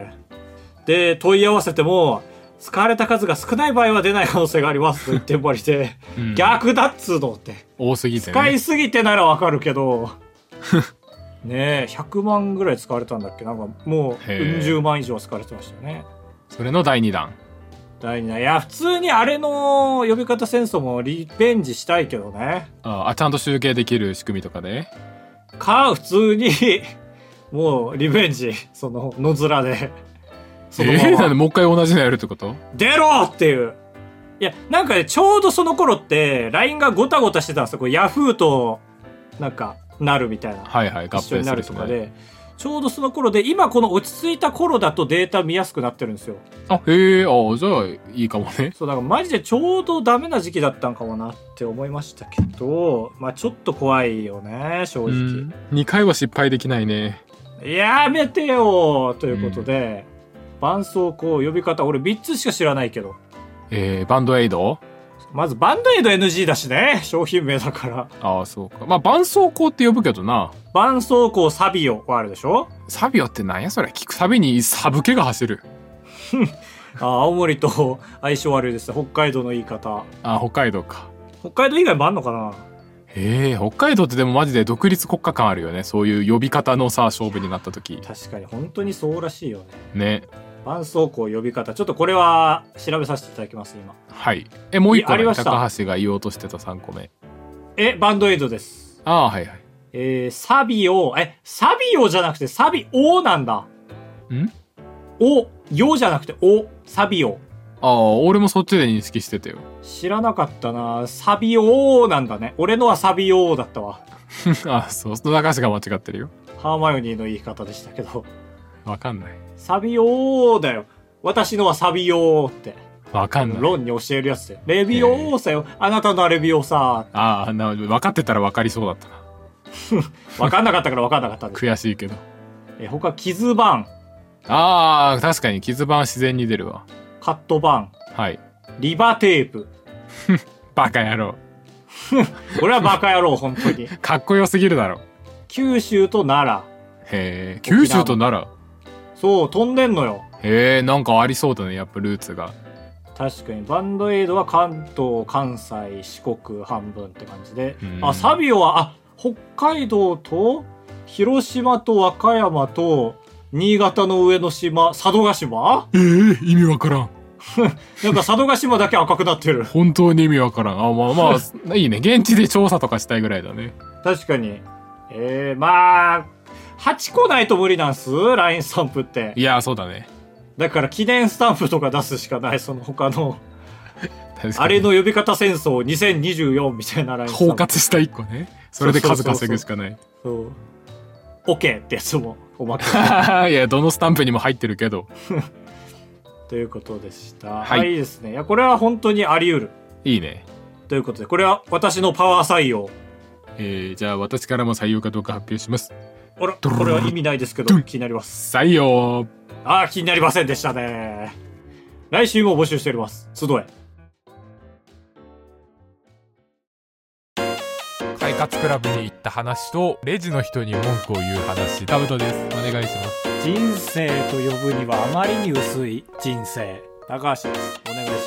で、問い合わせても、使われた数が少ない場合は出ない可能性がありますと言ってもらりで、うん、逆だっつうのって。 多すぎてね。 使いすぎてならわかるけど、ねえ、ひゃくまんぐらい使われたんだっけ。なんかもう、うん十万以上使われてましたよね。 それのだいにだん。 だいにだん。いや、普通にあれの呼び方戦争もリベンジしたいけどね。 ああ、ちゃんと集計できる仕組みとかで。 か、普通に、もうリベンジ、その、野面で。 そのままえー、なんでもう一回同じのやるってこと？ 出ろっていう。いや、なんかね、ちょうどその頃って、ライン がゴタゴタしてたんですよ。こうヤフーと、なんか、なるみたいな。 はいはい、合併する、ね、 一緒になるとかで。ちょうどその頃で、今この落ち着いた頃だとデータ見やすくなってるんですよ。 あ、へえ、あ、じゃあいいかもね。 そう、だからマジでちょうどダメな時期だったんかもなって思いましたけど、まあちょっと怖いよね、正直。うん、 にかいは失敗できないね。 やめてよということで、うん、絆創膏呼び方、俺みっつしか知らないけど。 えー、バンドエイド？ まずバンドエイド エヌジー だしね、商品名だから。 ああ、そうか。まあ絆創膏って呼ぶけどな。 絆創膏サビオはあるでしょ。 サビオってなんやそれ。聞くたびにサブケが走る。 あ、青森と相性悪いですね。北海道の言い方。 あ、北海道か。 北海道以外もあんのかな。 へえ、北海道ってでもマジで独立国家感あるよね。そういう呼び方のさ、勝負になった時。 確かに本当にそうらしいよね。 ね。 絆創膏呼び方、ちょっとこれは調べさせていただきます今。 はい。え、もう一個、ね、高橋が言おうとしてたさんこめ。 え、バンドエイドです。 ああ、はいはい。 えー、サビオ、え、サビオじゃなくてサビオなんだ。 ん？ お、ヨじゃなくてお、サビオ。 ああ、俺もそっちで認識してたよ。 知らなかったな。サビオなんだね。俺のはサビオだったわ。 あ、そう、高橋が間違ってるよ。 ハーマイオニーの言い方でしたけど。 わかんない。 サビオーだよ。私のはサビオーって。 わかんない。 ロンに教えるやつで。レビオーサよ。あなたのレビオーサー。 ああ、な、分かってたら分かりそうだったな。 分かんなかったから分かんなかったんです。 悔しいけど。 え、他、傷バン。 ああ、確かに傷バン自然に出るわ。 カットバン。 はい。 リバテープ。 バカ野郎。 俺はバカ野郎、本当に。 かっこよすぎるだろ。 九州と奈良。 へえ、九州と奈良。 そう、飛んでんのよ。 へえ、なんかありそうだね、やっぱルーツが。 確かに、バンドエイドは関東、関西、四国半分って感じで。 うん、 あ、サビオは、あ、北海道と、広島と和歌山と、新潟の上の島、佐渡島？ ええー、意味わからん。 なんか佐渡島だけ赤くなってる。 本当に意味わからん。あ、まあまあ、いいね。現地で調査とかしたいぐらいだね。 確かに。えー、まあ、はちこないと無理なんす ライン スタンプって。 いや、そうだね。 だから記念スタンプとか出すしかない、その他のあれの呼び方戦争にせんにじゅうよんみたいなライン包括した一個ね。それで数稼ぐしかない。 そう。OK ってやつもおまけ。 いや、どのスタンプにも入ってるけど。 ということでした。 はい、 はい、いいですね。いや、これは本当にあり得る。 いいね。 ということで、これは私のパワー採用。 えー、じゃあ私からも採用かどうか発表します。 あら、これは意味ないですけど、気になります。 採用。 ああ、気になりませんでしたね。来週も募集しております。集え。 快活クラブに行った話とレジの人に文句を言う話。タブトです。お願いします。 人生と呼ぶにはあまりに薄い人生。高橋です。お願いします。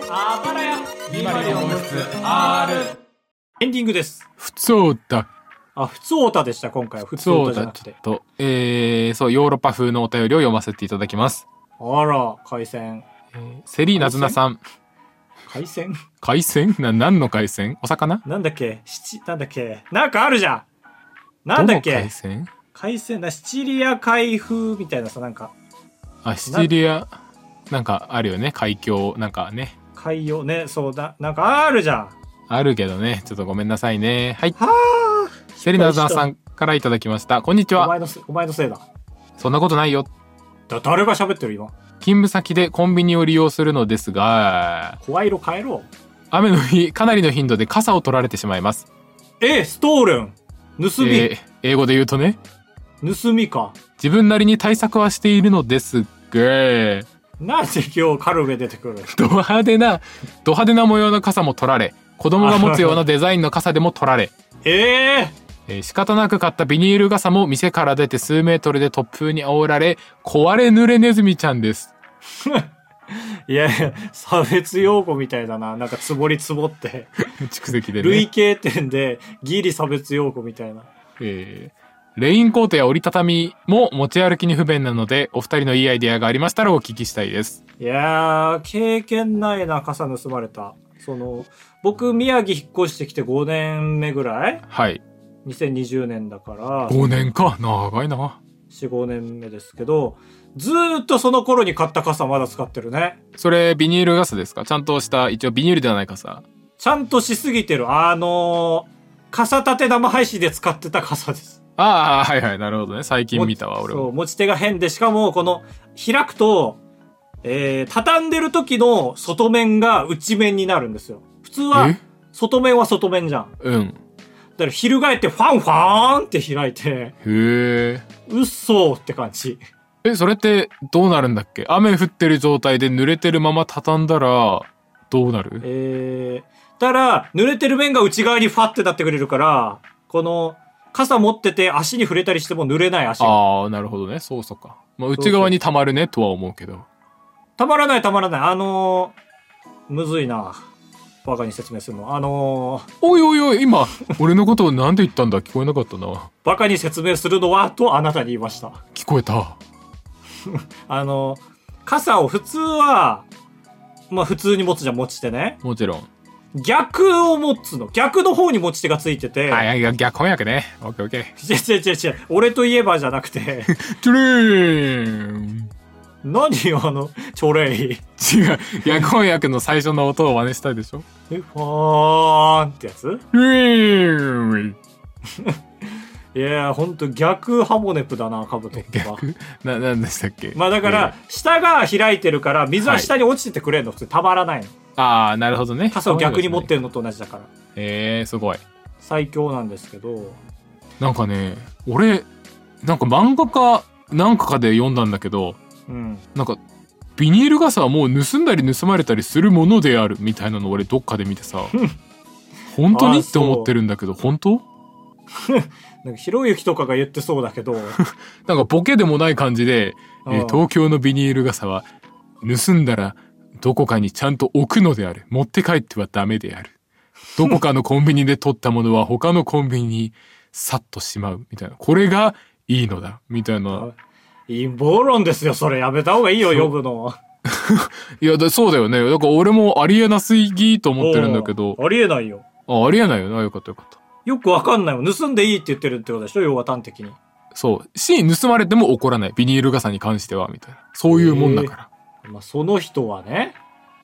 あばらやにまるよん号室 R。エンディングです。 ふつおた。 あ、ふつおたでした。今回はふつおたじゃなくて。 と、えー、そう、ヨーロッパ風のお便りを読ませていただきます。 あら、海鮮。 えー、セリーナズナさん。 海鮮海鮮な、何の海鮮？お魚？ なんだっけ七、なんだっけなんかあるじゃん。なんだっけ海鮮？ 海鮮だ、シチリア海風みたいなさ、なんか。 あ、シチリア、なんかあるよね。海峡、なんかね。 海洋ね、そうだ、なんかあるじゃん。 あるけどね、ちょっとごめんなさいね。はい。 はー。セリナズナさんからいただきました。こんにちは。 お前のせ、お前のせいだ。 そんなことないよ。 だ、誰が喋ってる今。 勤務先でコンビニを利用するのですが、 声色変えろ。 雨の日、かなりの頻度で傘を取られてしまいます。 え、ストールン盗み、 えー、英語で言うとね。 盗みか。 自分なりに対策はしているのですが、 なんで今日カルベ出てくる。 ド派手な、ド派手な模様の傘も取られ、子供が持つようなデザインの傘でも取られ、 えー、 えー、仕方なく買ったビニール傘も店から出て数メートルで突風に煽られ、壊れ濡れネズミちゃんです。 いやいや、差別用語みたいだな。なんか積もり積もって。 蓄積でね。 累計点でギリ差別用語みたいな。 えー、レインコートや折りたたみも持ち歩きに不便なので、お二人のいいアイデアがありましたらお聞きしたいです。 いやー、経験ないな、傘盗まれた。その、僕、宮城引っ越してきてごねんめぐらい？ はい。 にせんにじゅうねんだから。 ごねんか。長いな。 よん、ごねんめですけど、ずーっとその頃に買った傘まだ使ってるね。 それ、ビニール傘ですか？ちゃんとした、一応ビニールではない傘。 ちゃんとしすぎてる。あのー、傘立て生配信で使ってた傘です。 ああ、はいはい、なるほどね。最近見たわ、俺も。 そう、持ち手が変で、しかも、この、開くと、えー、畳んでる時の外面が内面になるんですよ。普通は、外面は外面じゃん。 うん。 だから翻ってファンファーンって開いて、 へえ。 うっそーって感じ。 え、それってどうなるんだっけ？雨降ってる状態で濡れてるまま畳んだら、どうなる？ えー、たら、濡れてる面が内側にファってなってくれるから、この、傘持ってて足に触れたりしても濡れない足が。 ああ、なるほどね。そうそうか。まあ、内側に溜まるねとは思うけど。 たまらないたまらない。あのー、むずいな。バカに説明するの。あのー、 おいおいおい、今、俺のことをなんで言ったんだ？聞こえなかったな。 バカに説明するのは、とあなたに言いました。 聞こえた。 あのー、傘を普通は、まあ普通に持つじゃん、持ち手ね。 もちろん。 逆を持つの。逆の方に持ち手がついてて。 あ、いや、逆翻訳ね。オッケーオッケー。 違う違う違う違う。俺といえばじゃなくて。 トゥレーン。 何よ、あの、チョレイ。違う。 逆翻訳の最初の音を真似したいでしょ？ え、ファーンってやつ？ ウィーン。 いやー、ほんと逆ハモネプだな、カブトっては。 逆な、なんでしたっけ？ まあだから、下が開いてるから、水は下に落ちててくれるの、普通たまらないの。 ああ、なるほどね。 傘を逆に持ってるのと同じだから。 へえー、すごい。 最強なんですけど。 なんかね、俺、なんか漫画か、なんかかで読んだんだけど、 うん、 なんか、ビニール傘はもう盗んだり盗まれたりするものであるみたいなの俺どっかで見てさ、本当にって思ってるんだけど、本当？ なんかひろゆきとかが言ってそうだけどなんかボケでもない感じで、えー、東京のビニール傘は盗んだらどこかにちゃんと置くのである。持って帰ってはダメである。どこかのコンビニで取ったものは他のコンビニにさっとしまうみたいな。これがいいのだみたいな。 陰謀論ですよ。それやめた方がいいよ、呼ぶの。 いやだ、そうだよね。だから俺もありえなすぎと思ってるんだけど。 ありえないよ。 あ、ありえないよな。よかったよかった。 よくわかんないもん。盗んでいいって言ってるってことでしょ、要は端的に。 そう。し、盗まれても怒らない。ビニール傘に関しては、みたいな。そういうもんだから。 えー、まあ、その人はね。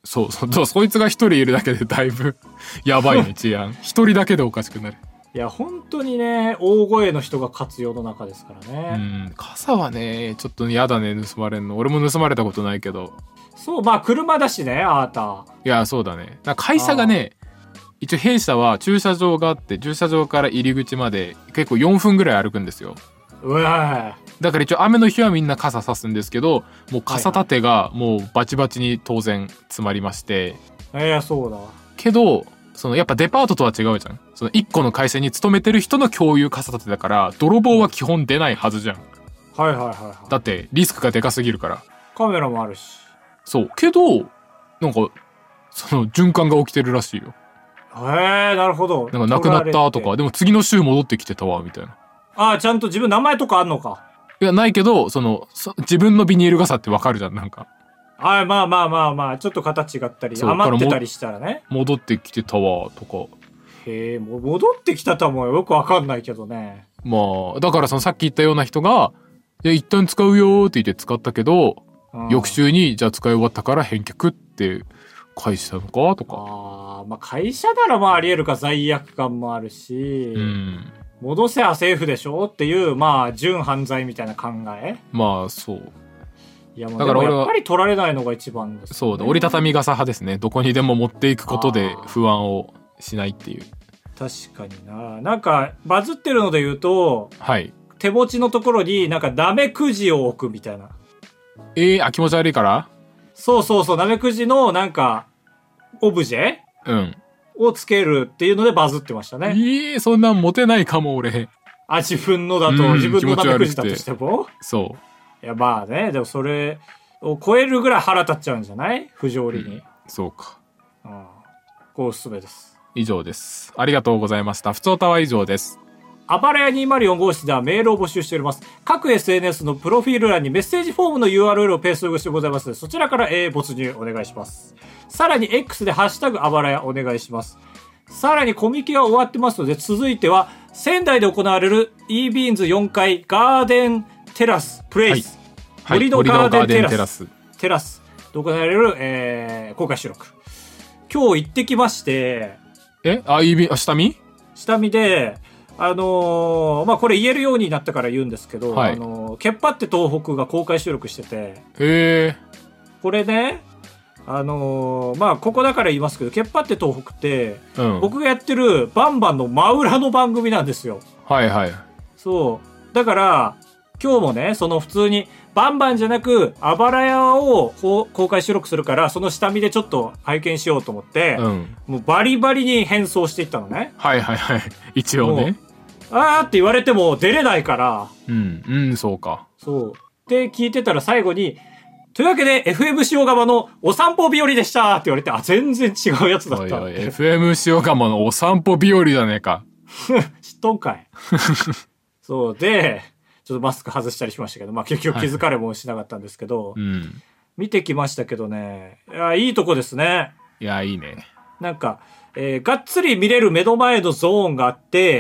そうそうそう、そいつが一人いるだけでだいぶやばいね治安。一人だけでおかしくなる。 いや本当にね大声の人が勝つ世の中ですからうね。 ん、傘はねちょっと嫌だね盗まれんの。俺も盗まれたことないけど。 そうまあ車だしねあーた。 いやそうだね。だから会社がね一応弊社は駐車場があって、駐車場から入り口まで結構よんぷんぐらい歩くんですよ。 うわだから一応雨の日はみんな傘さすんですけど、もう傘立てがもうバチバチに当然詰まりまして、 いやそうだ。 けどそのやっぱデパートとは違うじゃん。そのいっこの会社に勤めてる人の共有傘立てだから泥棒は基本出ないはずじゃん。 はいはいはいはい。 だってリスクがでかすぎるから。 カメラもあるし。 そうけどなんかその循環が起きてるらしいよ。 へえなるほど。 なんか亡くなったとか、でも次の週戻ってきてたわみたいな。 ああちゃんと自分名前とかあんのか。 いやないけどそのそ自分のビニール傘ってわかるじゃん。なんかはいまあまあまあまあちょっと形違ったりそう余ってたりしたらね。 戻ってきてたわとか。 へえもう戻ってきたとはもうよくわかんないけどね。 まあだからそのさっき言ったような人が「いや一旦使うよ」って言って使ったけど、 うん、 翌週にじゃあ使い終わったから返却って返したのかとか。 ああまあ会社ならまあありえるか罪悪感もあるし、 うん、 戻せはセーフでしょっていうまあ準犯罪みたいな考え。 まあそういやもうだから俺はでもやっぱり取られないのが一番です、ね、 そうだ折りたたみ傘派ですね。どこにでも持っていくことで不安をしないっていう。 確かにな。なんかバズってるので言うと、 はい、 手持ちのところになんかナメクジを置くみたいな。 えー、あ気持ち悪いから。 そうそうそうナメクジのなんかオブジェうんをつけるっていうのでバズってましたね。 えー、そんなん持てないかも俺。 あ自分のだと、 うん自分のナメクジだとしても。 そういやまあねでもそれを超えるぐらい腹立っちゃうんじゃない不条理に、 うん、そうか。 うん、こうおすすめです。 以上です。ありがとうございました。ふつおたは以上です。 あばらやにーまるよん号室ではメールを募集しております。各 エスエヌエス のプロフィール欄にメッセージフォームの ユーアールエル をペーストしてございますので、そちらから、えー、没入お願いします。さらに X でハッシュタグあばらやお願いします。さらにコミケが終わってますので、続いては仙台で行われる e ビーンズよんかいガーデンテラスプレイス、はい、森のガーデンテラス、テラステラスで行われる、えー、公開収録今日行ってきまして。 えあ e ビー下見下見であのー、まあこれ言えるようになったから言うんですけど、はい、あのー、ケッパって東北が公開収録してて、 へえ。 これねあのー、まあここだから言いますけど、ケッパって東北って、うん、僕がやってるバンバンの真裏の番組なんですよ。 はいはい。 そうだから今日もねその普通にバンバンじゃなくあばらやを公開収録するから、その下見でちょっと拝見しようと思って、うん、もうバリバリに変装していったのね。 はいはいはい。一応ねあーって言われても出れないから。 うんうんそうか。 そうで聞いてたら最後にというわけで エフエム 塩釜のお散歩日和でしたって言われて、あ全然違うやつだった。 おいおい エフエム 塩釜のお散歩日和だねか。 知っとんかい。そうでちょっとマスク外したりしましたけど、まあ結局気づかれもしなかったんですけど、はい、うん、見てきましたけどね、いやいいとこですね。 いやいいね。 なんか、えー、がっつり見れる目の前のゾーンがあって、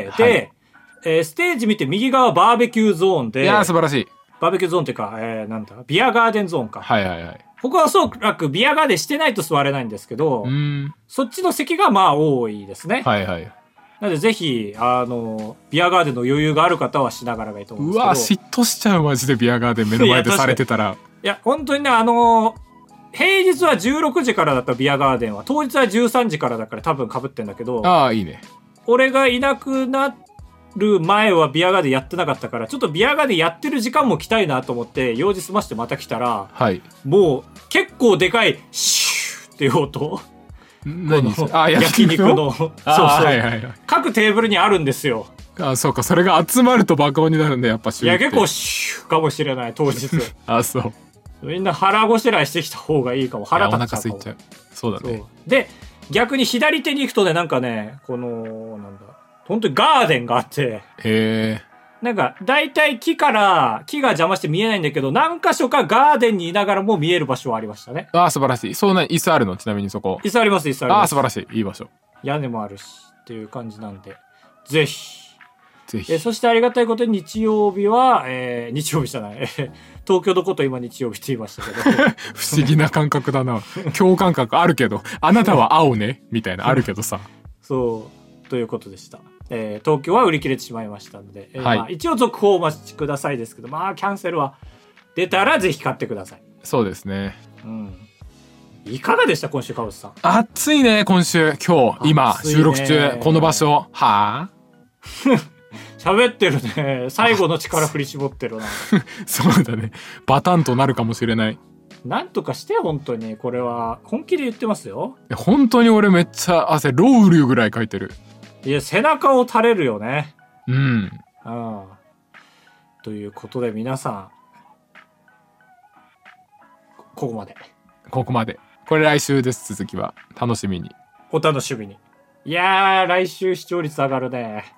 はい、で、えー、ステージ見て右側バーベキューゾーンで、 いや素晴らしい。 バーベキューゾーンっていうか、えー、なんだビアガーデンゾーンか。 はいはいはい。 ここはおそらくビアガーデンしてないと座れないんですけど、うん、そっちの席がまあ多いですね。 はいはい。 なのでぜひあのビアガーデンの余裕がある方はしながらがいいと思うんですけど。 うわ嫉妬しちゃうマジで。ビアガーデン目の前でされてたら。 いや本当にねあの平日はじゅうろくじからだったビアガーデンは当日はじゅうさんじからだから多分被ってんだけど。 ああいいね。 俺がいなくなる前はビアガーデンやってなかったから、ちょっとビアガーデンやってる時間も来たいなと思って用事済ましてまた来たら、 はい、 もう結構でかいシューっていう音。 何あ焼肉のそうそう、はいはいはい、各テーブルにあるんですよ。 あそうか、それが集まると爆音になるんでやっぱシューって。 いや結構シューかもしれない当日。 あそうみんな腹ごしらえしてきた方がいいかも。腹立っちゃうかも。 お腹空いちゃう。そうだね。 で逆に左手に行くとね、なんかねこのなんだ本当にガーデンがあって、へえ。 なんか大体木から木が邪魔して見えないんだけど、何箇所かガーデンにいながらも見える場所はありましたね。 ああ素晴らしい。そうな椅子あるの？ちなみにそこ。 椅子あります椅子あります。 ああ素晴らしい。いい場所。 屋根もあるしっていう感じなんで、ぜひぜひ。 えーそしてありがたいことに日曜日は、えー日曜日じゃない、えー東京のこと今日曜日って言いましたけど、 不思議な感覚だな。共感覚あるけど、あなたは青ねみたいなあるけどさ。 そう、ということでした。えー東京は売り切れてしまいましたので、えーはいまあ、一応続報をお待ちくださいですけど、まあ、キャンセルは出たらぜひ買ってください。 そうですね。 うん。いかがでした今週、かぶさん。 暑いね、今週、今日、今、 暑いね収録中、この場所。はぁ喋ってるね。最後の力振り絞ってるな。 そうだね。バタンとなるかもしれない。 なんとかして、本当に。これは、本気で言ってますよ。 え本当に俺めっちゃ汗、ロウリュぐらいかいてる。 いや、背中を垂れるよね。 うん。 うん。ということで、皆さん、ここまで。 ここまで。これ来週です、続きは。楽しみに。 お楽しみに。いやー、来週視聴率上がるね。